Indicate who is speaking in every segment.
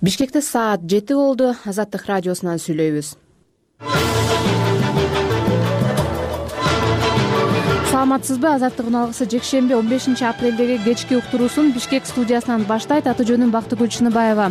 Speaker 1: Бишкекте саат 7 болду. Азаттык радиосунан сүйлөйбүз. Саламатсызбы? Азаттык уналгысы жекшемби 15 апрелдеги кечки уктуруусун Бишкек студиясынан баштайт. Аты жөнүм Бактыгүл Чыныбаева.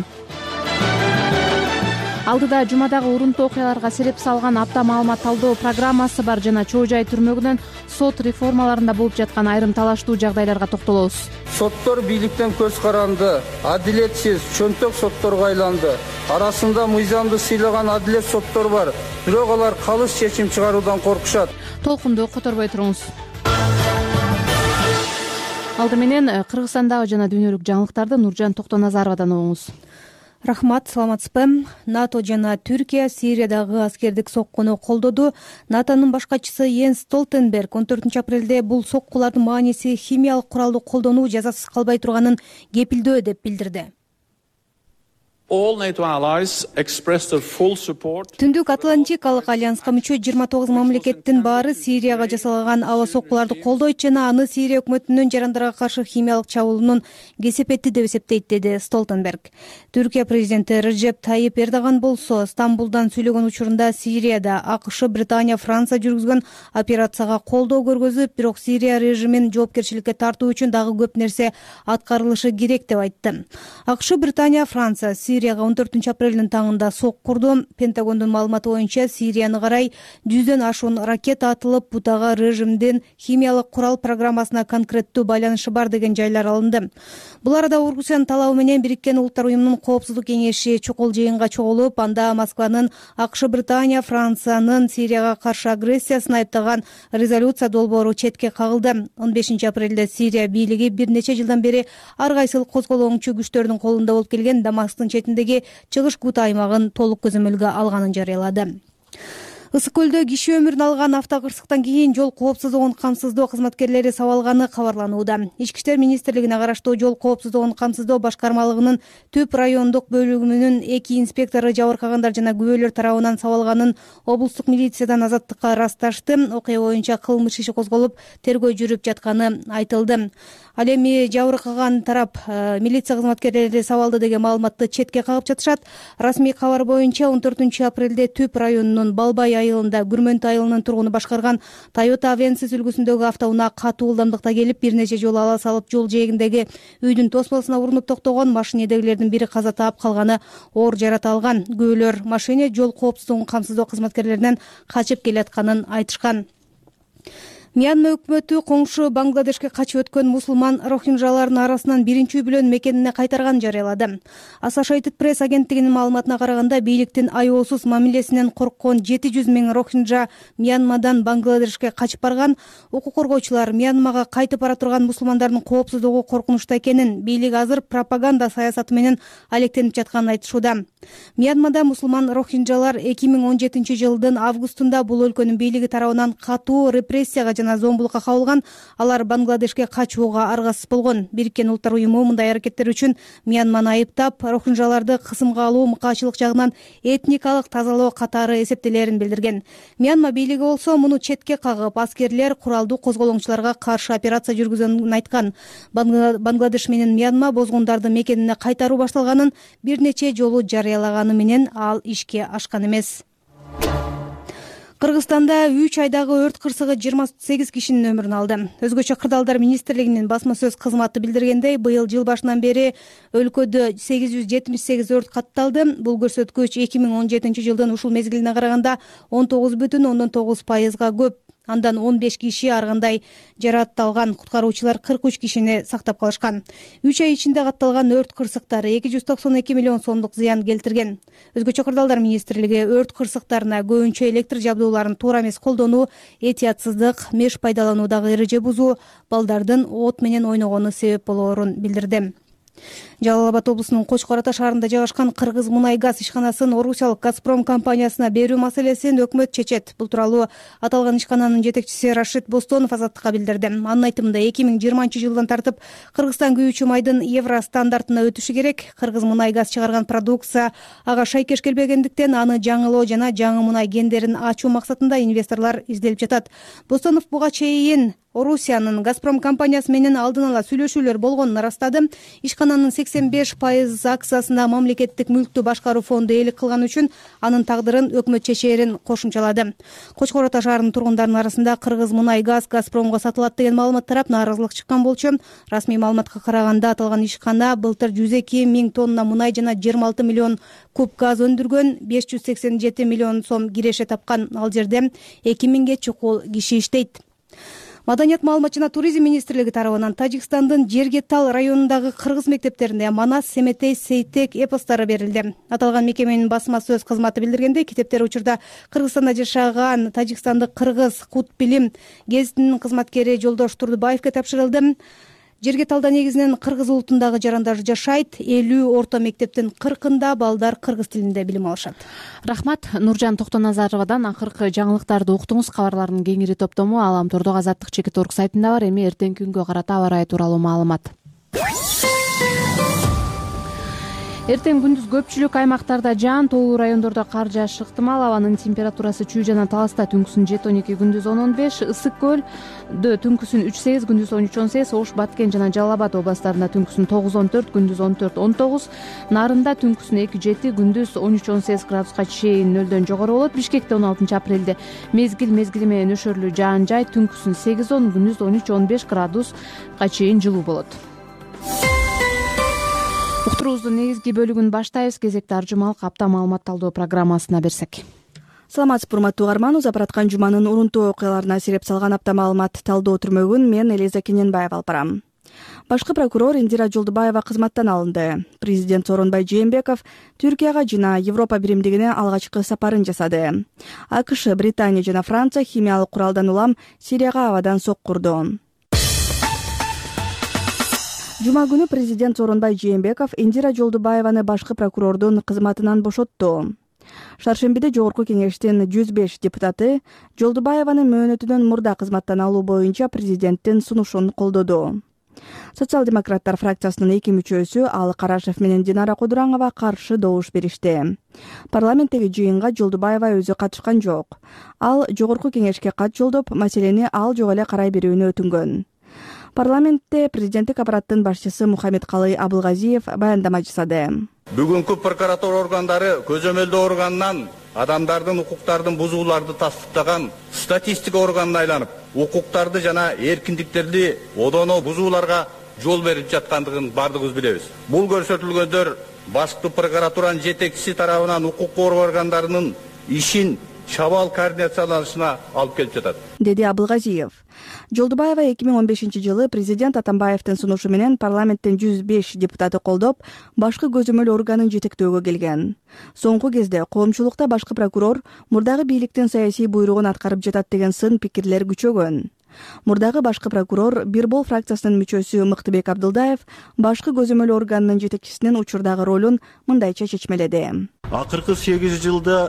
Speaker 1: Алдыда жумадагы урунтуу окуяларга сереп салган апта маалымат талдоо программасы бар жана Чоо Жай түрмөгүнөн сот реформаларында болуп жаткан айрым талаштуу жагдайларга токтолобуз.
Speaker 2: Соттор бийликтен көз каранды, адилетсиз, чөнтөк сотторго айланды. Арасында мыйзамды сыйлаган адилет соттор бар, бирок алар калыс чечим чыгаруудан коркушат.
Speaker 1: Толкунду которбой туруңуз. Алды менен Кыргызстандагы жана дүйнөлүк жаңылыктарды Нуржан Токтоназаровадан угуңуз.
Speaker 3: Рахмат, саламатсызбы? НАТО жана Түркия Сириядагы аскердик соккуну колдоду. НАТОнун башкачысы Йенс Столтенберг 14 апрелде бул соккулардын мааниси химиялык куралды колдонуу жазасыз калбай турганын кепилдөө деп билдирди. Түндүк Атлантикалык альянска мүчө 29 мамлекеттин баары Сирияга жасалган аба соккуларды колдойт жана аны Сирия өкмөтүнүн жарандарга каршы химиялык чабуулунун кесепети деп эсептейт, деди Столтенберг. Түркия президенти Режеп Тайип Эрдоган болсо Стамбулдан сүйлөгөн учурунда Сирияда АКШ, Британия, Франция жүргүзгөн операцияга колдоо көргөзүп, бирок Сирия режимин жоопкерчиликке тартуу үчүн дагы көп нерсе аткарылышы керек деп айтты. АКШ, Британия, Франция Сирияга 14 апрелдин таңында сок курду. Пентагондун маалыматы боюнча Сирияны карай 100дөн ашуун ракета атылып, бутага режимдин химиялык курал программасына конкреттүү байланышы бар деген жайлар алынды. Бул арада Ургусиянын талабы менен Бириккен Улуттар уюмунун Коопсуздук кеңеши чукул жыйынга чогулуп, анда Москванын АКШ, Британия, Франциянын Сирияга каршы агрессиясын айыптаган резолюция долбоору четке кагылды. 15 апрелде Сирия бийлиги бир нече жылдан бери ар кайсыл козголоңчу күчтөрдүн колунда болуп келген Дамасктын четиндеги чыгыш Гута аймагын толук көзөмөлгө алганын жарыялады. Ысык көлдө киши өмүрүн алган автокырсыктан кийин жол коопсуздугун камсыздоо кызматкерлери сабалганы кабарланууда. Ички иштер министрлигине караштуу жол коопсуздугун камсыздоо башкармалыгынын Түп райондук бөлүгүнүн 2 инспектору жабыркагандар жана күбөлөр тарабынан сабалганын облустук милициядан Азаттыкка ырасташты. Окуя боюнча кылмыш иши козголуп, тергөө жүрүп жатканы айтылды. Ал эми жабыркаган тарап милиция кызматкерлери сабалды деген маалыматты четке кагып жатышат. Расмий кабар боюнча 14 апрелде Түп районунун Балбай айылында Күрмөнт айылынын тургуну башкарган Toyota Avensis үлгүсүндөгү автоунаа катуу ылдамдыкта келип, бир нече жолу ала салып, жол жээгиндеги үйдүн тосмосуна урунуп токтогон. Машинедегилердин бири каза таап, калганы оор жарат алган. Күбөлөр машине жол коопсуздугун камсыздоо кызматкерлеринен качып келатканын айтышкан. Мьянма өкмөтү коңшу Бангладешке качып өткөн мусулман рохинжалардын арасынан биринчи үй-бүлөнү мекенине кайтарганын жарыялады. Associated Press агенттигинин маалыматына караганда, бийликтин аеосуз мамилесинен корккон 700 миң рохинжа Мьянмадан Бангладешке качып барган. Укук коргоочулар Мьянмага кайтып бара турган мусулмандардын коопсуздугу коркунучта экенин, бийлик азыр пропаганда саясаты менен алектенип жатканын айтышууда. Мьянмада мусулман рохинжалар 2017 жылдын августунда бул өлкөнүн бийлиги тарабынан катуу репрессияга жана зомбулукка кабылган. Алар Бангладешке качууга аргасыз болгон. Бириккен Улуттар уюму мындай аракеттер үчүн Мьянманы айыптап, рохинжаларды кысымга алуу, мыкаачылык жагынан этникалык тазалоо катары эсептелерин билдирген. Мьянма бийлиги болсо муну четке кагып, аскерлер куралдуу козголоңчуларга каршы операция жүргүзгөнүн айткан. Бангладеш менен Мьянма бозгундарды мекенине кайтаруу башталганын бир нече жолу жарыялаганы менен ал ишке ашкан эмес. Кыргызстанда 3 айдагы өрт кырсыгы 28 кишинин өмүрүн алды. Өзгөчө кырдаалдар министрлигинин басма сөз кызматы билдиргендей, быйыл жыл башынан бери өлкөдө 878 өрт катталды. Бул көрсөткүч 2017 жылдын ушул мезгилине караганда 19,9%га көп. Андан 15 киши ар кандай жаракат алган. Куткаруучулар 43 кишини сактап калышкан. 3 ай ичинде катталган өрт кырсыктары 292 миллион сомдук зыян келтирген. Өзгөчө кырдаалдар министрлиги өрт кырсыктарына көбүнчө электр жабдууларын туура эмес колдонуу, этиятсыздык, меш пайдалануудагы эреже бузуу, балдардын от менен ойногону себеп болоорун билдирди. Жалал Абад облусунун Кочкор Ата шаарында жайгашкан Кыргыз мунай газ ишканасын Орусиялык Газпром компаниясына берүү маселесин өкмөт чечет. Бул тууралуу аталган ишкананын жетекчиси Рашид Бостонов Азаттыкка билдирди. Анын айтымында 2020 жылдан тартып Кыргызстан күйүүчү майдын евро стандартына өтүшү керек. Кыргыз мунай газ чыгарган продукция ага шайкеш келбегендиктен аны жаңылоо жана жаңы мунай кендерин ачуу максатында инвесторлор изделип жатат. Бостонов буга чейин Орусиянын Газпром компаниясы менен алдын ала сүйлөшүүлөр болгонун ырастады. Ишкананын 85% акциясына мамлекеттик мүлктү башкаруу фонду ээлик кылган үчүн анын тагдырын өкмөт чечээрин кошумчалады. Кочкор Ата шаарынын тургундарынын арасында Кыргыз мунай газ Газпромго сатылат деген маалымат тарап нааразылык чыккан болчу. Расмий маалыматка караганда аталган ишкана былтыр 102 миң тонна мунай жана 26 миллион куб газ өндүргөн, 587 миллион сом киреше тапкан. Ал жерде 2000ге чукул киши иштейт. Маданият, маалымат жана туризм министрлиги тарабынан Тажикстандын Жергетал районундагы кыргыз мектептерине Манас, Семетей, Сейтек эпостары берилди. Аталган мекеменин басма сөз кызматы билдиргендей, китептер учурда Кыргызстанда жашаган тажикстандык кыргыз Кут Билим гезитинин кызматкери Жолдош Турдубаевге тапшырылды. Жергеталда негизинен кыргыз улутундагы жарандар жашайт. 50 орто мектептин 40-ында балдар кыргыз тилинде билим алышат.
Speaker 1: Рахмат. Нуржан Токтоназаровадан акыркы жаңылыктарды уктуңуз. Кабарлардын кеңири топтому Аламтордук Азаттык чекит орг сайтында бар. Эми эртеңки күнгө карата аба ырайы тууралуу маалымат. Эртең күндүз көпчүлүк аймактарда жаан, тоолуу райондордо кар жаашы ыктымал. Абанын температурасы Чүй жана Таласта түнкүсүн 7-12, күндүз 10-15, Ысык көлдө түнкүсүн 3-8, күндүз 13-18, Ош, Баткен жана Жалал Абад областарында түнкүсүн 9-14, күндүз 14-19, Нарында түнкүсүн 2-7, күндүз 13-18 градуска чейин нөлдөн жогору болот. Бишкекте 16 апрелде мезгили менен өшөрлүү жаан жай, түнкүсүн 8-10, күндүз 13-15 градуска чейин жылуу болот. Уктуруубуздун негизги бөлүгүн баштайбыз. Кезекти Аржымалык апта маалымат талдоо программасына берсек.
Speaker 4: Саламатсызбы, урматтуу угарман. Узапараткан жуманын урунтуу окуяларына сереп салган апта маалымат талдоо түрмөгүн мен Элиза Кененбаева алып барам. Башкы прокурор Индира Жолдубаева кызматтан алынды. Президент Сооронбай Жээнбеков Түркияга жана Европа биримдигине алгачкы сапарын жасады. АКШ, Британия жана Франция химиялык куралдан улам Сирияга абадан соккурду. Жума күнү президент Сооронбай Жээнбеков Индира Жолдубаеваны башкы прокурордун кызматынан бошотту. Шаршембиде Жогорку кеңештин 105 депутаты Жолдубаеваны мөөнөтүнөн мурда кызматтан алуу боюнча президенттин сунушун колдоду. Социал-демократтар фракциясынын 2 мүчөсү Алы Карашев менен Динара Кудураңова каршы добуш беришти. Парламенттеги жыйынга Жолдубаева өзү катышкан жок. Ал Жогорку кеңешке кат жолдоп, маселени ал жок эле карай берүүнү өтүнгөн. Парламентте президенттик аппараттын башчысы Мухаммедкалый Абылгазиев баяндама жасады.
Speaker 2: Бүгүнкү прокуратура органдары көзөмөлдөө органынан адамдардын укуктарын бузууларды тастыктаган статистика органына айланып, укуктарды жана эркиндиктерди одоно бузууларга жол берип жаткандыгын бардыгыбыз билебиз. Бул көрсөтүлгөндөр башкы прокуратуранын жетекчиси тарабынан укук коргоо органдарынын ишин чабал координацияланышына алып келип жатат,
Speaker 4: деди Абылгазиев. Жолдубаева 2015 жылы президент Атамбаевдин сунушу менен парламенттин 105 депутаты колдоп, башкы көзөмөл органын жетектөөгө келген. Соңку кезде коомчулукта башкы прокурор мурдагы бийликтин саясий буйругун аткарып жатат деген сын пикирлер күчөгөн. Мурдагы башкы прокурор Бирбол фракциясынын мүчөсү Мыктыбек Абдылдаев башкы көзөмөл органынын жетекчисинин учурдагы ролун мындайча чечмеледи.
Speaker 5: Акыркы 8 жылда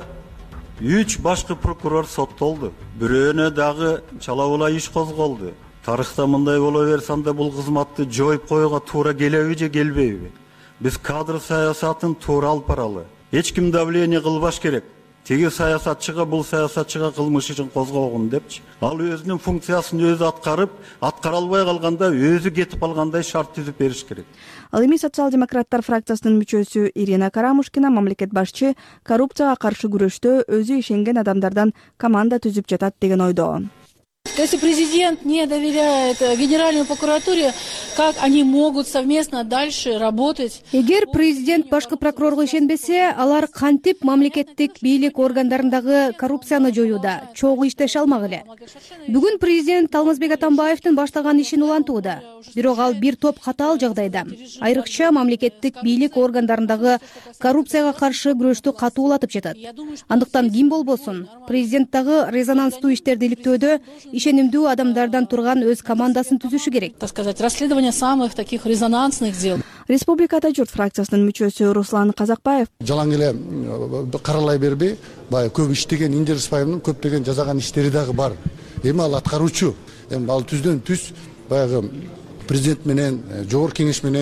Speaker 5: 3 башкы прокурор соттолду. Бирөөнө дагы чала-була иш козголду. Тарыхта мындай боло берсе анда бул кызматты жоюп коюуга туура келеби же келбейби? Биз кадр саясатын туура алып баралы. Эч ким давление кылбаш керек. Теги саясатчыга бул саясатчыга кылмыш ишин козгогун депчи. Ал өзүнүн функциясын өзү аткарып, аткара албай калганда өзү кетип калгандай шарт түзүп бериш керек.
Speaker 4: Ал эми социал-демократтар фракциясынын мүчөсү Ирина Карамушкина мамлекет башчы коррупцияга каршы күрөштө өзү ишенген адамдардан команда түзүп жатат деген ойдо.
Speaker 6: Если президент не доверяет Генеральной прокуратуре, как они могут совместно дальше работать?
Speaker 3: Эгер президент башкы прокурорго ишенбесе, алар кантип мамлекеттик бийлик органдарындагы коррупцияны жоюуда чогуу иштеше алмак эле. Бүгүн президент Алмазбек Атамбаевдин баштаган ишин улантууда. Бирок ал бир топ катаал жагдайда, айрыкча мамлекеттик бийлик органдарындагы коррупцияга каршы күрөштү катуулатып жатат. Андыктан ким болбосун, президент дагы резонанстуу иштерди иликтөөдө ишенимдүү адамдардан турган өз командасын түзүшү керек.
Speaker 6: Так сказать, расследование самых таких резонансных дел.
Speaker 4: Республикада журт фракциясынын мүчөсү Руслан Казакбаев
Speaker 7: жалаң эле каралай бербей, баягы көп иштеген Индира Спаевдин көптөгөн жасаган иштери дагы бар. Эми ал аткаруучу, ал түздөн түз баягы президент менен, жогорку кеңеш менен,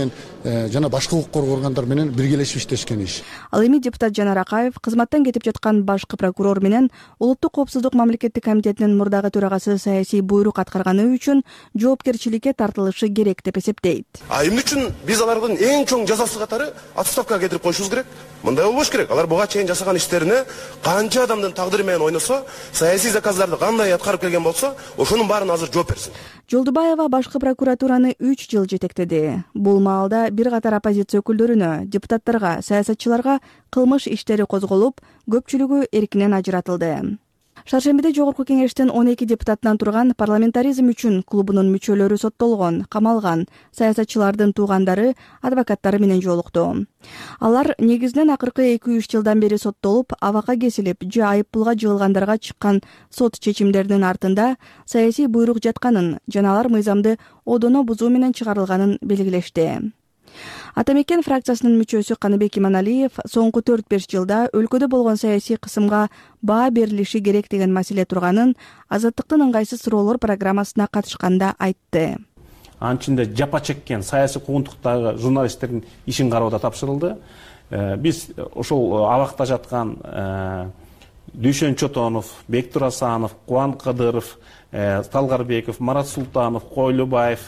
Speaker 7: жана башка укук коргоо органдар менен биргелешип иштешкен иш.
Speaker 4: Ал эми депутат Жанар Акаев кызматтан кетип жаткан башкы прокурор менен Улуттук коопсуздук мамлекеттик комитетинин мурдагы төрагасы саясий буйрук аткарганы үчүн жоопкерчиликке тартылышы керек деп эсептейт.
Speaker 8: Эмне үчүн биз алардын эң чоң жазасы катары отставкага кетирип коюшубуз керек? Мындай болбош керек. Алар буга чейин жасаган иштерине канча адамдын тагдыры менен ойносо, саясий заказдарды кандай аткарып келген болсо, ошонун баарын азыр жооп берсин.
Speaker 4: Жолдубаева башкы прокуратураны 3 жыл жетектеди. Бул маалда бир катар оппозиция өкүлдөрүнө, депутаттарга, саясатчыларга кылмыш иштери козголуп, көпчүлүгү эркинен ажыратылды. Шаршембиде Жогорку кеңештин 12 депутатынан турган парламентаризм үчүн клубунун мүчөлөрү соттолгон, камалган саясатчылардын туугандары, адвокаттары менен жолукту. Алар негизинен акыркы 2-3 жылдан бери соттолуп, абакка кесилип, же айыппулга жыгылгандарга чыккан сот чечимдеринин артында саясий буйрук жатканын, жана алар мыйзамды одоно бузуу менен чыгарылганын белгилешти. Атамекен фракциясынын мүчөсү Каныбек Иманалиев соңку 4-5 жылда өлкөдө болгон саясий кысымга баа берилиши керек деген маселе турганын Азаттыктын ыңгайсыз суроолор программасына катышканда айтты.
Speaker 9: Анын ичинде жапа чеккен саясий куугунтуктагы журналисттердин ишин кароодо тапшырылды. Биз ошол абакта жаткан Дүйшөн Чотонов, Бектур Асанов, Кубан Кадыров, Талгарбеков, Марат Султанов, Койлубаев,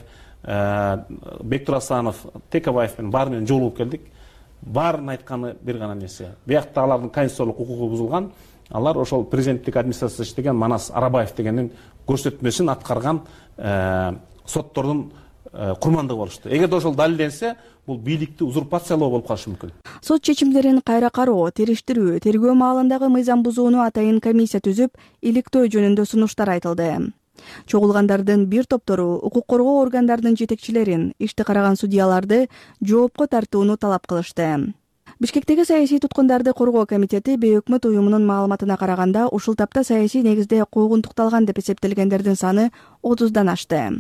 Speaker 9: Бектур Асанов, Текебаев менен баары менен жолугуп келдик. Баарын айтканы бир гана нерсе. Биякта алардын конституциялык укугу бузулган. Алар ошол президенттик администрацияда иштеген Манас Арабаев дегендин көрсөтмөсүн аткарган соттордун курмандыгы болушту. Эгерде ошол далилденсе, бул бийликти узурпациялоо болуп калышы мүмкүн.
Speaker 4: Сот чечимдерин кайра кароо, териштирүү, тергөө маалындагы мыйзам бузууну атайын комиссия түзүп, иликтөө жөнүндө сунуштар айтылды. Чогулгандардын бир топтору укук коргоо органдарынын жетекчилерин, ишти караган судьяларды жоопко тартууну талап кылышты. Бишкектеги саясий туткундарды коргоо комитети Бейөкмөт уюмунун маалыматына караганда ушул тапта саясий негизде куугунтукталган деп эсептелгендердин саны 30дан ашты.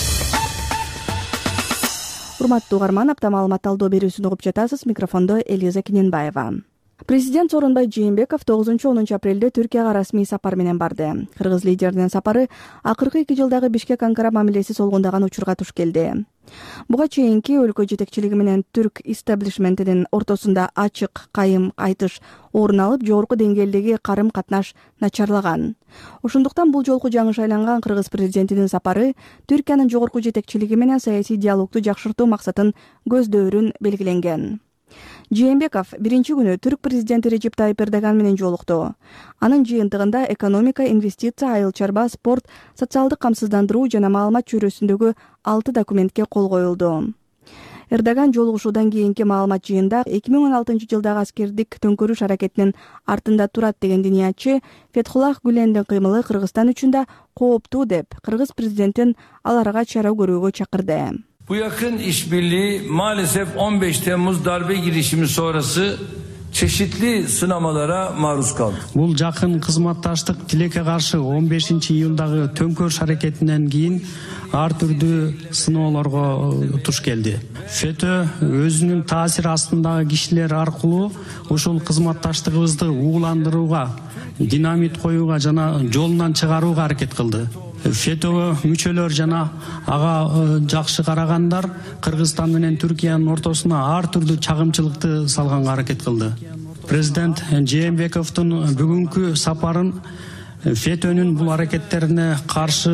Speaker 4: Урматтуу угарман, апта маалымат талдоо берүүсүн угуп жатасыз. Микрофондо Элиза Кененбаева. Президент Сооронбай Жээнбеков 9-10 апрелде Түркияга расмий сапар менен барды. Кыргыз лидеринин сапары акыркы 2 жылдагы Бишкек-Анкара мамилеси солгундаган учурга туш келди. Буга чейинки өлкө жетекчилиги менен түрк истеблишментинин ортосунда ачык, кайым айтыш орун алып, жогорку деңгээлдеги карым-катнаш начарлаган. Ошондуктан бул жолку жаңы шайланган кыргыз президентинин сапары Түркиянын жогорку жетекчилиги менен саясий диалогду жакшыртуу максатын көздөөрүн белгиленген. Жээнбеков биринчи күнү түрк президенти Режеп Тайып Эрдоган менен жолукту. Анын жыйынтыгында экономика, инвестиция, айыл чарба, спорт, социалдык камсыздандыруу жана маалымат чөйрөсүндөгү 6 документке кол коюлду. Эрдоган жолугушуудан кийинки маалымат жыйында 2016 жылдагы аскердик төңкөрүш аракетинин артында турат деген диниятчы Фетхуллах Гүлендин кыймылы Кыргызстан үчүн да кооптуу деп кыргыз президентин аларга чара көрүүгө чакырды.
Speaker 10: Bu yakın işbirliği maalesef 15 Temmuz darbe girişimi sonrası çeşitli sınamalara maruz kaldı.
Speaker 11: Бул жакын кызматташтык тилекке каршы 15-июлдагы төңкөрүш аракетинен кийин ар түрдүү сыноолорго туш келди. ФЭТÖ өзүнүн таасир астындагы кишилер аркылуу ушул кызматташтыгыбызды угуландырууга, динамит коюуга жана жолунан чыгарууга аракет кылды. ФЭТÖгө мүчөлөр жана ага жакшы карагандар Кыргызстан менен Түркиянын ортосуна ар түрдүү чагымчылыкты салганга аракет кылды. Президент Жээнбековдун бүгүнкү сапарын ФЭТÖнүн бул аракеттерине каршы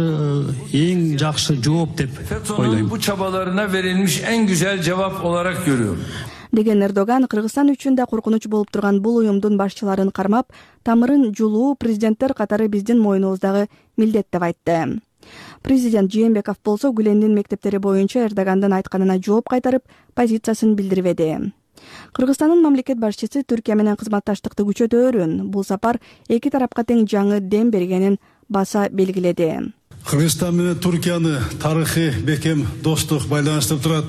Speaker 11: эң жакшы жооп деп ойлойм.
Speaker 10: Bu çabalarına verilmiş en güzel cevap olarak görüyorum.
Speaker 4: Деген Эрдоган Кыргызстан үчүн да коркунуч болуп турган бул уюмдун башчыларын кармап, тамырын жулуу президенттер катары биздин мойнубуздагы милдет деп айтты. Президент Жээнбеков болсо Гүлендин мектептери боюнча Эрдогандын айтканына жооп кайтарып, позициясын билдирбеди. Кыргызстандын мамлекет башчысы Түркия менен кызматташтыкты күчөтөөрүн, бул сапар эки тарапка тең жаңы дем бергенин баса белгиледи.
Speaker 12: Кыргызстан менен Түркияны тарыхый бекем достук байланыштырып турат.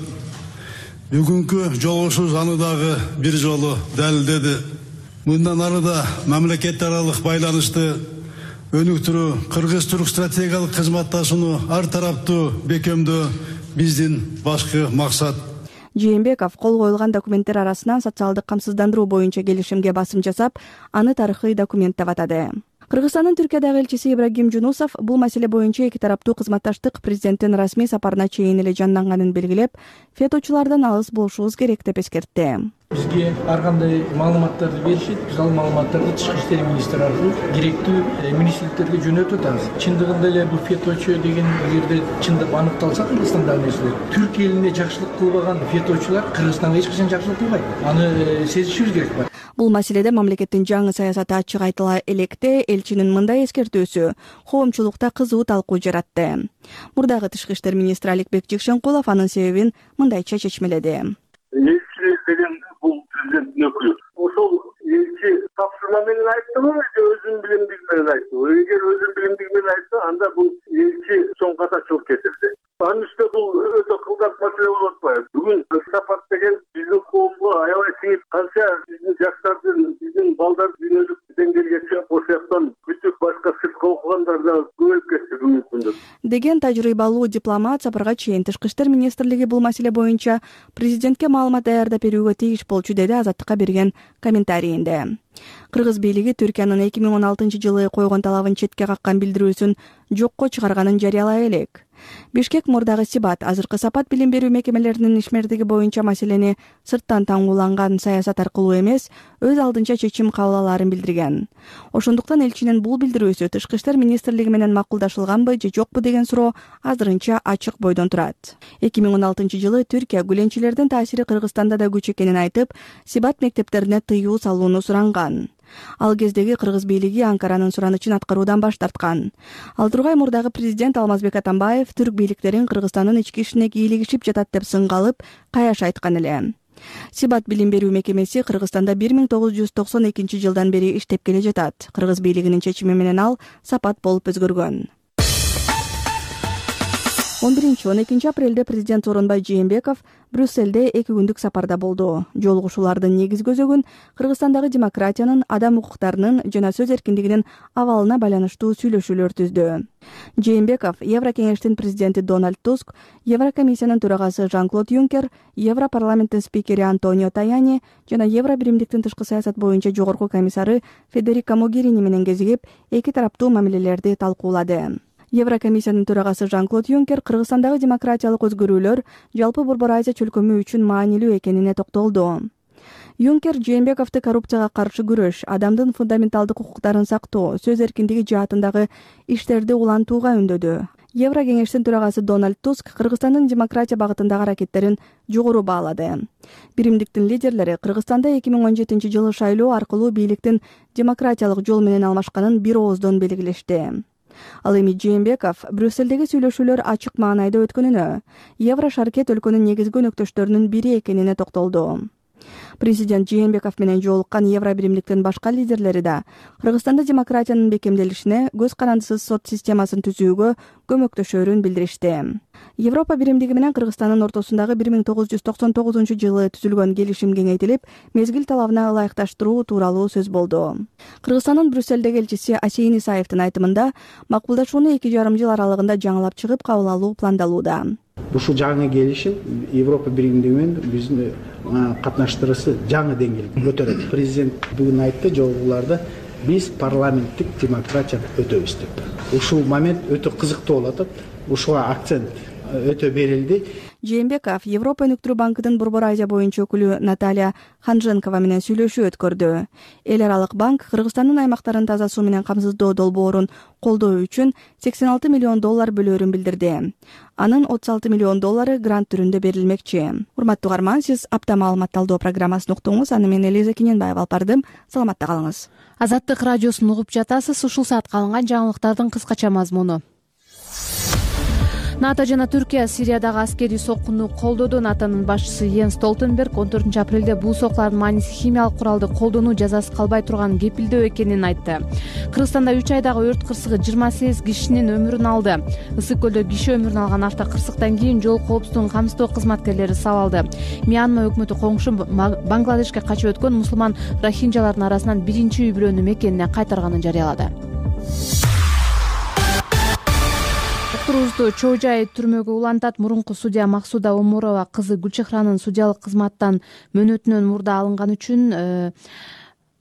Speaker 12: Бүгүнкү жолугушуу аны дагы бир жолу далилдеди. Мындан ары да мамлекет аралык байланышты өнүктүрүү, Кыргыз-Түрк стратегиялык кызматташууну ар тараптуу бекемдөө биздин башкы максат.
Speaker 4: Жээнбеков кол коюлган документтер арасынан социалдык камсыздандыруу боюнча келишимге басым жасап, аны тарыхый документ деп атады. Кыргызстандын Түркиядагы элчиси Ибрагим Жунусов бул маселе боюнча эки тараптуу кызматташтык президенттин расмий сапарына чейин эле жанданганын белгилеп, феточулардан алыс болушубуз керек деп эскертти.
Speaker 13: Бизге ар кандай маалыматтарды беришет, биз ал маалыматтарды Тышкы иштер министри аркылуу керектүү министрликтерге жөнөтүп атабыз. Чындыгында эле бул феточу деген жерде чындап аныкталса Кыргызстандагы нерселер, Түркия элине жакшылык кылбаган феточулар Кыргызстанга эч качан жакшылык кылбайт. Аны сезишибиз керек бар.
Speaker 4: Бул маселеде мамлекеттин жаңы саясаты ачык айтыла электе, элчинин мындай эскертүүсү коомчулукта кызуу талкуу жаратты. Мурдагы Тышкы иштер министри Аликбек Жекшенкулов анын себебин мындайча чечмеледи.
Speaker 14: Элчи деген бул президенттин өкүлү. Ошол элчи тапшырма менен айттыбы же өзүнүн билимдиги менен айттыбы? Эгер өзүнүн билимдиги менен айтса, анда бул элчи чоң катачылык кетирди. Анын үстүнө бул өтө кылдак маселе болуп атпайбы? Бүгүн сапат деген биздин коомго аябай сиңип, канча биздин жаштардын, биздин балдардын дүйнөлүк деңгээлге чыгып, ошол бүтүп башка сыртка окугандар да көбөйүп кетти бүгүнкү күндө.
Speaker 4: Деген тажрыйбалуу дипломат сапарга чейин Тышкы иштер министрлиги бул маселе боюнча президентке маалымат даярдап берүүгө тийиш болчу, деди Азаттыкка берген комментарийинде. Кыргыз бийлиги Түркиянын 2016-жылы койгон талабын четке каккан билдирүүсүн жокко чыгарганын жарыялай элек. Бишкек мурдагы Сибат азыркы сапат билим берүү мекемелеринин ишмердиги боюнча маселени сырттан таңгууланган саясат аркылуу эмес, өз алдынча чечим кабыл алаарын билдирген. Ошондуктан элчинин бул билдирүүсү Тышкы иштер министрлиги менен макулдашылганбы же жокпу деген суроо азырынча ачык бойдон турат. 2016-жылы Түркия гүленчилердин таасири Кыргызстанда да күч экенин айтып, Сибат мектептерине тыюу салууну суранган. Ал кездеги кыргыз бийлиги Анкаранын суранычын аткаруудан баш тарткан. Ал тургай мурдагы президент Алмазбек Атамбаев түрк бийликтерин Кыргызстандын ички ишине кийлигишип жатат деп сынга алып, каяш айткан эле. Сибат билим берүү мекемеси Кыргызстанда 1992-жылдан бери иштеп келе жатат. Кыргыз бийлигинин чечими менен ал сапат болуп өзгөргөн. 11-12 апрелде президент Сооронбай Жээнбеков Брюссельде 2 күндүк сапарда болду. Жолугушуулардын негизги өзөгүн Кыргызстандагы демократиянын, адам укуктарынын жана сөз эркиндигинин абалына байланыштуу сүйлөшүүлөр түздү. Жээнбеков Еврокеңештин президенти Дональд Туск, Еврокомиссиянын төрагасы Жан-Клод Юнкер, Европарламенттин спикери Антонио Таяни жана Евробиримдиктин тышкы саясат боюнча жогорку комиссары Федерика Могерини менен кезигип, эки тараптуу мамилелерди талкуулады. Еврокомиссиянын төрагасы Жан-Клод Юнкер Кыргызстандагы демократиялык өзгөрүүлөр жалпы Борбор Азия чөлкөмү үчүн маанилүү экенине токтолду. Юнкер Жээнбековду коррупцияга каршы күрөш, адамдын фундаменталдык укуктарын сактоо, сөз эркиндиги жаатындагы иштерди улантууга үндөдү. Еврокеңештин төрагасы Дональд Туск Кыргызстандын демократия багытындагы аракеттерин жогору баалады. Биримдиктин лидерлери Кыргызстанда 2017-жылы шайлоо аркылуу бийликтин демократиялык жол менен алмашканын бир ооздон белгилешти. Ал эми Жээнбеков Брюссельдеги сүйлөшүүлөр ачык маанайда өткөнүнө, Еврошаркет өлкөнүн негизги өнөктөштөрүнүн бири экенине токтолду. Президент Жээнбеков менен жолуккан Евробиримдиктин башка лидерлери да Кыргызстанда демократиянын бекемделишине, көз карандысыз сот системасын түзүүгө көмөктөшөрүн билдиришти. Европа биримдиги менен Кыргызстандын ортосундагы 1999-жылы түзүлгөн келишим кеңейтилип, мезгил талабына ылайыкташтыруу тууралуу сөз болду. Кыргызстандын Брюссельдеги элчиси Асейин Исаевдин айтымында, макулдашууну 2,5 жыл аралыгында жаңылап чыгып кабыл алуу пландалууда.
Speaker 15: Ушул жаңы келишим Европа биримдиги менен биздин катнаштырысы жаңы деңгээлге көтөрөт. Президент бүгүн айтты жолугуларда биз парламенттик демократияны өтөбүз деп. Ушул момент өтө кызыктуу болуп атат. Ушуга акцент өтө берилди.
Speaker 4: Жээнбеков Европа өнүктүрүү банкынын Борбор Азия боюнча өкүлү Наталья Ханженкова менен сүйлөшүү өткөрдү. Эл аралык банк Кыргызстандын аймактарын таза суу менен камсыздоо долбоорун колдоо үчүн $86 миллион бөлөөрүн билдирди. Анын $36 миллион грант түрүндө берилмекчи. Урматтуу угарман, сиз апта маалымат талдоо программасын уктуңуз. Аны мен Элиза Кененбаева алып бардым. Саламатта калыңыз.
Speaker 1: Азаттык радиосун угуп жатасыз. Ушул саатка алынган жаңылыктардын кыскача мазмуну. НАТО жана Түркия Сириядагы аскерий соккуну колдоду. НАТОнун башчысы Йенс Столтенберг 14-апрелде бул сокулардын мааниси химиялык куралды колдонуу жазасы калбай турганын кепилдөө экенин айтты. Кыргызстанда 3 айдагы өрт кырсыгы 28 кишинин өмүрүн алды. Ысык көлдө киши өмүрүн алган автокырсыктан кийин жол коопсуздугун камсыздоо кызматкерлери сабалды. Мьянма өкмөтү коңшу Бангладешке качып өткөн мусулман рохинджалардын арасынан биринчи үй-бүлөнү мекенине кайтарганын жарыялады. Чоожай түрмөгө улантат. Мурунку судья Максуда Омурова кызы Гүлчехранын судьялык кызматтан мөөнөтүнөн мурда алынган үчүн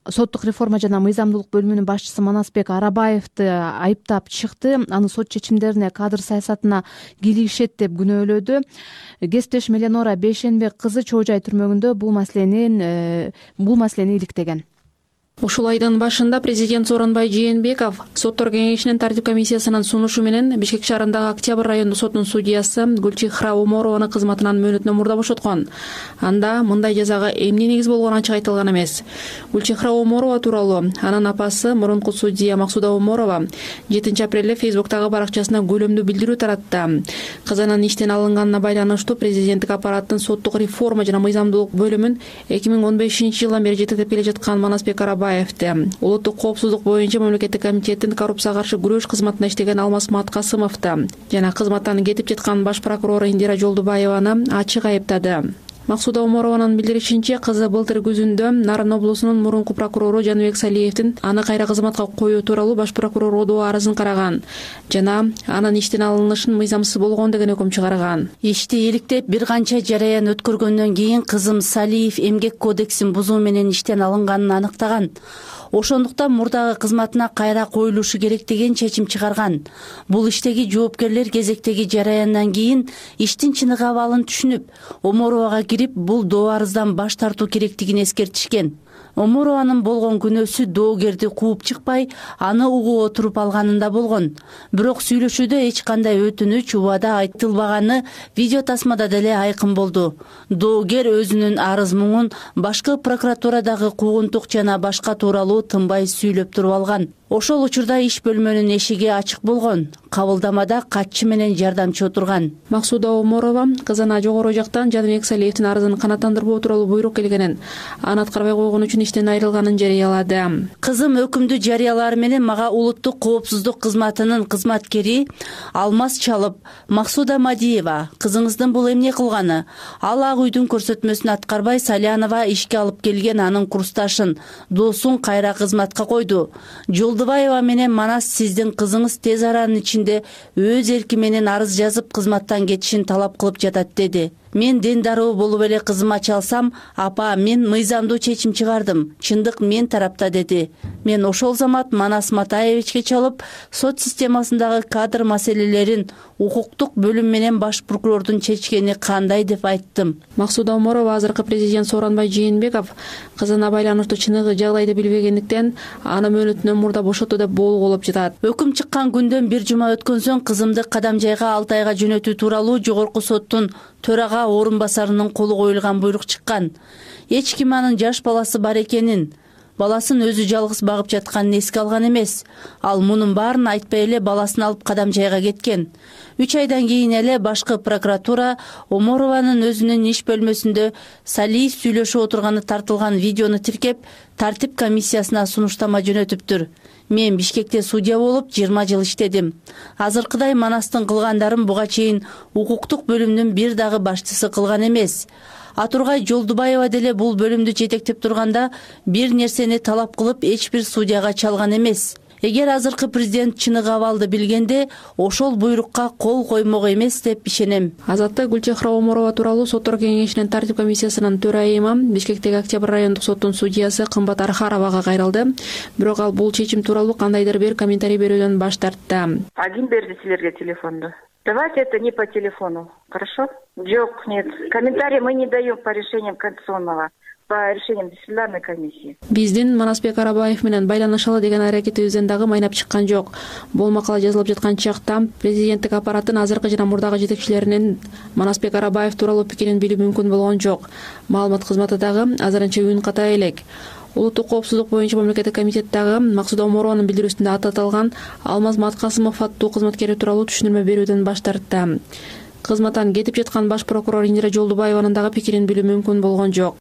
Speaker 1: соттук реформа жана мыйзамдуулук бөлүмүнүн башчысы Манасбек Арабаевди айыптап чыкты. Аны сот чечимдерине, кадр саясатына кийлигишет деп күнөөлөдү. Кесиптешим Эленора Бейшенбек кызы Чоо Жай түрмөгүндө бул маселени иликтеген.
Speaker 16: Ушул айдын башында президент Сооронбай Жээнбеков соттор кеңешинин тартип комиссиясынын сунушу менен Бишкек шаарындагы Октябрь райондук сотунун судьясы Гүлчихра Оморованы кызматынан мөөнөтүнөн мурда бошоткон. Анда мындай жазага эмне негиз болгону ачык айтылган эмес. Гүлчихра Оморова тууралуу анын апасы мурунку судья Максуда Оморова 7 апрелде Фейсбуктагы баракчасына көлөмдүү билдирүү таратты. Кызынын иштен алынганына байланыштуу президенттик аппараттын соттук реформа жана мыйзамдуулук бөлүмүн 2015-жылдан бери жетектеп келе жаткан Манасбек Арабаевди улуттук коопсуздук боюнча мамлекеттик комитеттин коррупцияга каршы күрөш кызматында иштеген Алмаз Маткасымовду жана кызматтан кетип жаткан баш прокурор Индира Жолдубаеваны ачык айыптады. Максуда Оморованын билдиришинче, кызы былтыр күзүндө Нарын облусунун мурунку прокурору Жаныбек Салиевдин аны кайра кызматка коюу тууралуу баш прокурор Одо арызын караган жана анын иштен алынышын мыйзамсыз болгон деген өкүм чыгарган.
Speaker 17: Ишти иликтеп бир канча жараян өткөргөндөн кийин кызым Салиев эмгек кодексин бузуу менен иштен алынганын аныктаган. Ошондуктан мурдагы кызматына кайра коюлушу керек деген чечим чыгарган. Бул иштеги жоопкерлер кезектеги жараяндан кийин иштин чыныгы абалын түшүнүп, Оморовага кирип бул доо арыздан баш тартуу керектигин эскертишкен. Оморованын болгон күнөөсү доогерди кууп чыкпай, аны угуп отуруп алганында болгон. Бирок сүйлөшүүдө эч кандай өтүнүч, убада айтылбаганы видео тасмада деле айкын болду. Доогер өзүнүн арыз муңун башкы прокуратурадагы куугунтук жана башка тууралуу тынбай сүйлөп туруп алган. Ошол учурда иш бөлмөнүн эшиги ачык болгон. Кабылдамада катчы менен жардамчы отурган.
Speaker 16: Максуда Оморова кызына жогору жактан Жаныбек Салиевдин арызын канааттандырбоо тууралуу буйрук келгенин, аны аткарбай койгон үчүн иштен айрылганын жарыялады.
Speaker 17: Кызым өкүмдү жарыялары менен мага улуттук коопсуздук кызматынын кызматкери Алмаз чалып, Максуда Мадиева, кызыңыздын бул эмне кылганы? Ал ак үйдүн көрсөтмөсүн аткарбай Салянова ишке алып келген анын курсташын, досун кайра кызматка койду. Жолдубаева менен Манас сиздин кызыңыз тез аранын ичинде өз эрки менен арыз жазып кызматтан кетишин талап кылып жатат деди. Мен дендаруу болуп эле кызыма чалсам, апа, мен мыйзамдуу чечим чыгардым. Чындык мен тарапта деди. Мен ошол замат Манас Матаевичке чалып, сот системасындагы кадр маселелерин укуктук бөлүм менен баш прокурордун чечкени кандай деп айттым.
Speaker 16: Максуда Оморова азыркы президент Сооронбай Жээнбеков кызына байланыштуу чыныгы жагдайды билбегендиктен аны мөөнөтүнөн мурда бошотуу деп болгулап жатат.
Speaker 17: Өкүм чыккан күндөн бир жума өткөн соң кызымды Кадамжайга 6 айга жөнөтүү тууралуу жогорку соттун төрага орун басарынын колу коюлган буйрук чыккан. Эч ким анын жаш баласы бар экенин, баласын өзү жалгыз багып жатканын эске алган эмес. Ал мунун баарын айтпай эле баласын алып Кадамжайга кеткен. 3 айдан кийин эле башкы прокуратура Оморованын өзүнүн иш бөлмөсүндө Салиев сүйлөшүп отурганы тартылган видеону тиркеп, тартип комиссиясына сунуштама жөнөтүптүр. Мен Бишкекте судья болуп 20 жыл иштедим. Азыркыдай Манастын кылгандарын буга чейин укуктук бөлүмдүн бир дагы башчысы кылган эмес. Атургай Жолдубаева деле бул бөлүмдү жетектеп турганда бир нерсени талап кылып эч бир судьяга чалган эмес. Эгер азыркы президент чыныгы абалды билгенде, ошол буйрукка кол коймок эмес деп ишенем.
Speaker 16: Азаттык Гүлчихра Оморова тууралуу соттор кеңешинин тартип комиссиясынын төрайымы Бишкектеги Октябрь райондук соттун судьясы Кымбат Архаровага кайрылды. Бирок ал бул чечим тууралуу кандайдыр бир комментарий берүүдөн баш тартты.
Speaker 18: Один берди силерге телефонду. Давайте это не по телефону, хорошо? Жок, нет. Комментарий мы не даем по решениям Конституционного. По решениям дисциплинарной комиссии.
Speaker 16: Биздин Манасбек Арабаев менен байланышалы деген аракетибизден дагы майнап чыккан жок. Бул макала жазылып жаткан чакта президенттик аппараттын азыркы жана мурдагы жетекчилеринин Манасбек Арабаев тууралуу пикирин билүү мүмкүн болгон жок. Маалымат кызматы дагы азырынча үн ката элек. Улуттук коопсуздук боюнча мамлекеттик комитет дагы Максуда Оморованын билдирүүсүндө аталган Алмаз Маткасымов аттуу кызматкери тууралуу түшүндүрмө берүүдөн баш тартты. Кызматтан кетип жаткан баш прокурор Индира Жолдубаеванын дагы пикирин билүү мүмкүн болгон жок.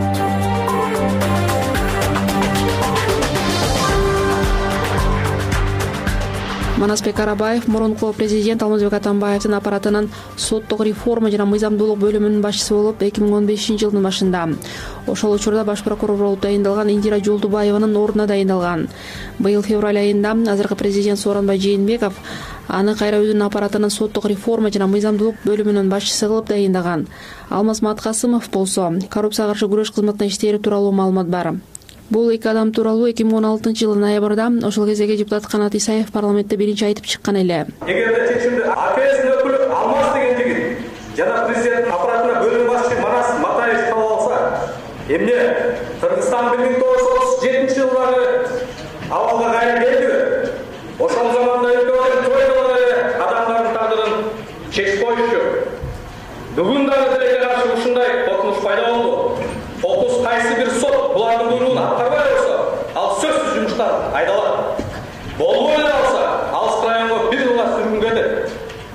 Speaker 16: Манасбек Арабаев мурунку президент Алмазбек Атамбаевдин аппаратынын соттук реформа жана мыйзамдуулук бөлүмүнүн башчысы болуп 2015-жылдын башында. Ошол учурда баш прокурор болуп дайындалган Индира Жолдубаеванын ордуна дайындалган. Быйыл февраль айында азыркы президент Сооронбай Жээнбеков аны кайра өзүнүн аппаратынын соттук реформа жана мыйзамдуулук бөлүмүнүн башчысы кылып дайындаган. Алмаз Маткасымов болсо коррупцияга каршы күрөш кызматына иштери тууралуу маалымат бар. Бул эки адам тууралуу 2016-жылы ноябрда ошол кездеги депутат Канат Исаев парламентте биринчи айтып чыккан эле.
Speaker 19: Эгерде чечимди АКС өкүлү Алмаз деген жигит жана президенттин аппаратына бөлүм башчы Манас Матаевич кабыл алса, эмне Кыргызстан 1937-жылдагы абалга кайра келдиби? Ошол заманда адамдардын тагдырын чечип коюшчу. Бүгүн дагы тилекке каршы ушундай коркунуч пайда болду. Фокус кайсы бир сот булардын буйругун аткарбай койсо, ал сөзсүз жумуштан айдалат. Болбой эле алса, алыс районго бир жылга сүргүнгөдү.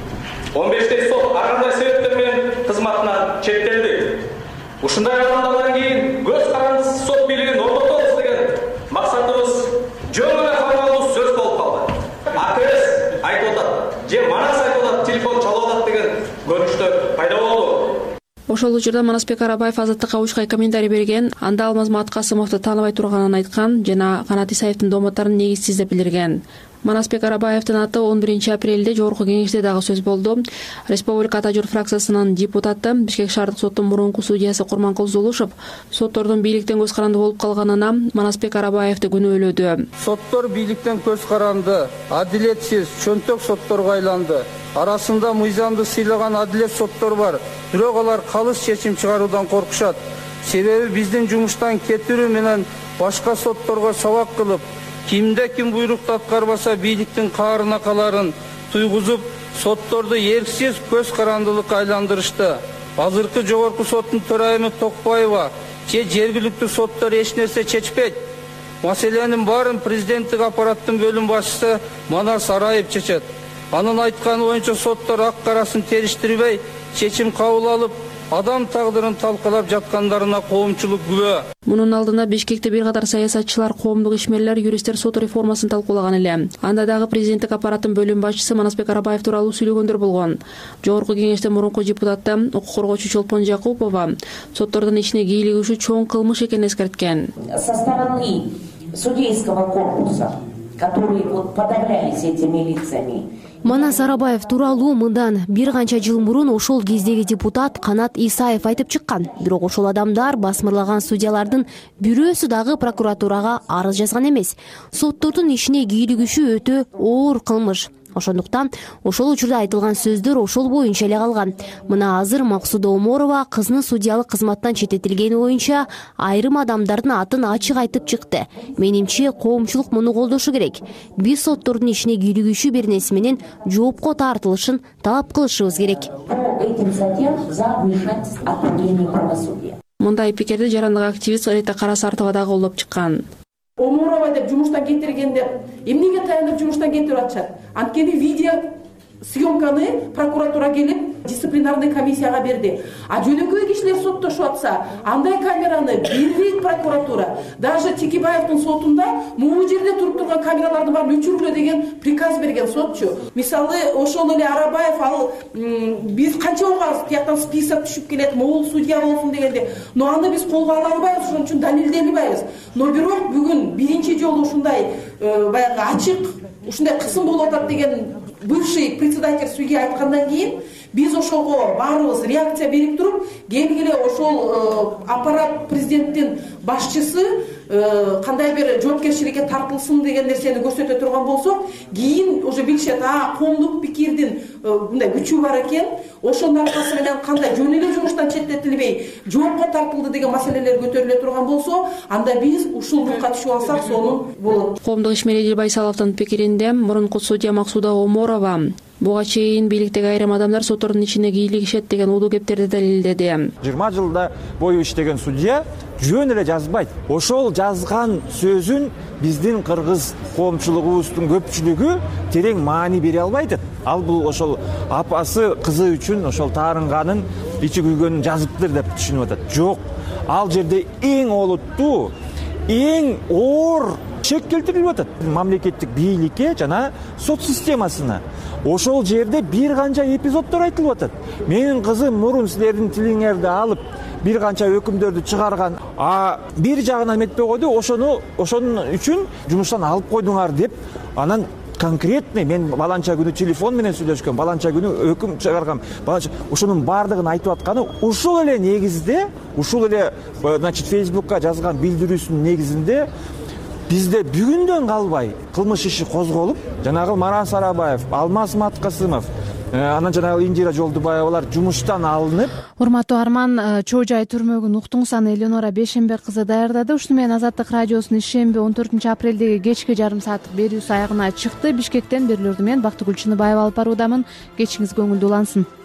Speaker 19: 15 сот ар кандай себептер менен кызматынан чектелди. Ушундай адамдардан кийин көз карандысыз сот бийлигин орнотобуз деген максатыбыз жөн эле формалдуу сөз болуп калды. АКС айтып атат, же Манас айтып атат, телефон чалып атат деген көрүнүштөр пайда болду.
Speaker 16: Ошол учурда Манасбек Арабаев Азаттыкка учкай комментарий берген, анда Алмазмат Касымовду тааныбай турганын айткан жана Канат Исаевдин домотторун негизсиз деп билдирген. Манасбек Арабаевдин аты 11-апрелде жогорку кеңеште дагы сөз болду. Республика Ата Журт фракциясынын депутаты Бишкек шаардык соттун мурунку судьясы Курманкул Зулушев соттордун бийликтен көз каранды болуп калганына Манасбек Арабаевди күнөөлөдү.
Speaker 20: Соттор бийликтен көз каранды, адилетсиз, чөнтөк сотторго айланды. Арасында мыйзамды сыйлаган адилет соттор бар. Бирок алар калыс чечим чыгаруудан коркушат. Себеби биздин жумуштан кетирүү менен башка сотторго сабак кылып, кимде ким буйрукту аткарбаса бийликтин каарына каларын туйгузуп, сотторду эрксиз көз карандылыкка айландырышты. Азыркы жогорку соттун төрайымы Токпаева же жергиликтүү соттор эч нерсе чечпейт. Маселенин баарын президенттик аппараттын бөлүм башчысы Манас Араев чечет. Анын айтканы боюнча соттор ак карасын териштирбей чечим кабыл алып, адам тагдырын талкалап жаткандарына коомчулук күбө.
Speaker 16: Мунун алдында Бишкекте бир катар саясатчылар, коомдук ишмерлер, юристтер сот реформасын талкуулаган эле. Анда дагы президенттик аппараттын бөлүм башчысы Манасбек Арабаев тууралуу сүйлөгөндөр болгон. Жогорку кеңеште мурунку депутаты укук коргоочу Чолпон Жакупова соттордун ичине кийлигишүү чоң кылмыш экенин эскерткен.
Speaker 21: Со стороны судейского корпуса, которые подавлялись этими лицами.
Speaker 22: Манас Арабаев тууралуу мындан бир канча жыл мурун ошол кездеги депутат Канат Исаев айтып чыккан. Бирок ошол адамдар басмырлаган судьялардын бирөөсү дагы прокуратурага арыз жазган эмес. Соттордун ишине кийлигишүү өтө оор кылмыш. Ошондуктан ошол учурда айтылган сөздөр ошол боюнча эле калган. Мына азыр Максуда Оморова кызынын судьялык кызматтан четтетилгени боюнча айрым адамдардын атын ачык айтып чыкты. Менимче коомчулук муну колдошу керек. Биз соттордун ишине кийлигишүү бир нерсе менен жоопко тартылышын талап кылышыбыз керек.
Speaker 16: Мындай пикирди жарандык активист Рита Карасартова дагы колдоп чыккан.
Speaker 23: Оморова деп жумуштан кетиргенде эмнеге таянып жумуштан кетирип атышат? Анткени видео съемканы прокуратура келип дисциплинарный комиссияга берди. А жөнөкөй кишилер соттошуп атса, андай камераны бербейт прокуратура. Даже Текебаевдин сотунда могу жерде туруп турган камераларды баарын өчүргүлө деген приказ берген сотчу. Мисалы, ошол эле Арабаев ал биз канча угабыз тияктан список түшүп келет, могул судья болсун дегенде, но аны биз колго ала албайбыз, ошон үчүн далилдей албайбыз. Но бирок бүгүн биринчи жолу ушундай баягы ачык, ушундай кысым болуп атат деген бывший председатель судья айткандан кийин биз ошого баарыбыз реакция берип туруп, келгиле ошол аппарат президенттин башчысы кандай бир жоопкерчиликке тартылсын деген нерсени көрсөтө турган болсок, кийин уже билишет, коомдук пикирдин мындай күчү бар экен, ошонун аркасы менен кандай жөн эле жумуштан четтетилбей жоопко тартылды деген маселелер көтөрүлө турган болсо, анда биз ушулдукка түшүп алсак сонун болот.
Speaker 16: Коомдук ишмер Эдил Байсаловдун пикиринде мурунку судья Максуда Оморова буга чейин бийликтеги айрым адамдар соттордун ичине кийлигишет деген улуу кептерди далилдеди.
Speaker 24: 20 жылда бою иштеген судья жөн эле жазбайт. Ошол жазган сөзүн биздин кыргыз коомчулугубуздун көпчүлүгү терең маани бере албайт. Ал бул ошол апасы кызы үчүн ошол таарынганын ичи күйгөнүн жазыптыр деп түшүнүп атат. Жок, ал жерде эң олуттуу, эң оор чек келтирилип атат мамлекеттик бийликке жана сот системасына. Ошол жерде бир канча эпизоддор айтылып атат. Менин кызым мурун силердин тилиңерди алып бир канча өкүмдөрдү чыгарган, бир жагынан эметпей койду, ошонун үчүн жумуштан алып койдуңар деп анан конкретный мен баланча күнү телефон менен сүйлөшкөм, баланча күнү өкүм чыгаргам, баланча ошонун баардыгын айтып атканы ушул эле негизде, ушул эле значит Facebookка жазган билдирүүсүнүн негизинде бизде бүгүндөн калбай кылмыш иши козголуп, жанагы Марас Арабаев, Алмаз Маткасымов, анан жанагы Индира Жолдубаевалар жумуштан алынып.
Speaker 1: Урматтуу Арман, Чоо Жай түрмөгүн уктуңуз, аны Элеонора Бешенбек кызы даярдады. Ушуну менен Азаттык радиосунун ишемби 14-апрелдеги кечки жарым сааттык берүүсү аягына чыкты. Бишкектен берүүлөрдү мен Бактыгүл Чыныбаева алып баруудамын. Кечиңиз көңүлдүү улансын.